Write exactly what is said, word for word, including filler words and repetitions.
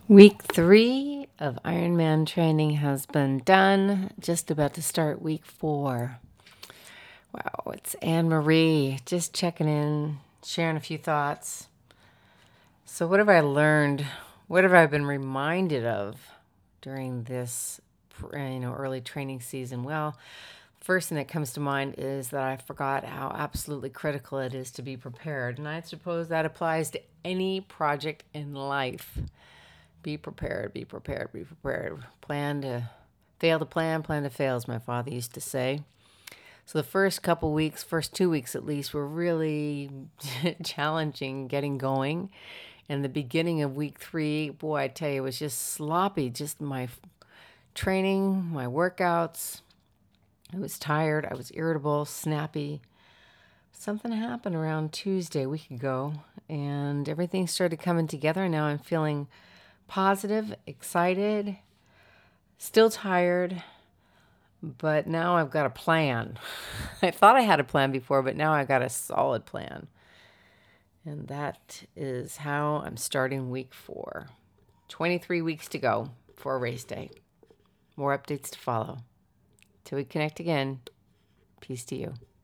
Week three of Ironman training has been done. Just about to start week four. Wow, it's Anne Marie. Just checking in, sharing a few thoughts. So, what have I learned? What have I been reminded of during this, you know, early training season? Well, first thing that comes to mind is that I forgot how absolutely critical it is to be prepared, and I suppose that applies to any project in life. Be prepared, be prepared, be prepared. Plan to fail to plan, plan to fail, as my father used to say. So the first couple weeks, first two weeks at least, were really challenging getting going. And the beginning of week three, boy, I tell you, it was just sloppy. Just my training, my workouts. I was tired. I was irritable, snappy. Something happened around Tuesday, a week ago, and everything started coming together. Now I'm feeling positive, excited, still tired, but now I've got a plan. I thought I had a plan before, but now I've got a solid plan. And that is how I'm starting week four. twenty-three weeks to go for a race day. More updates to follow. Till we connect again, peace to you.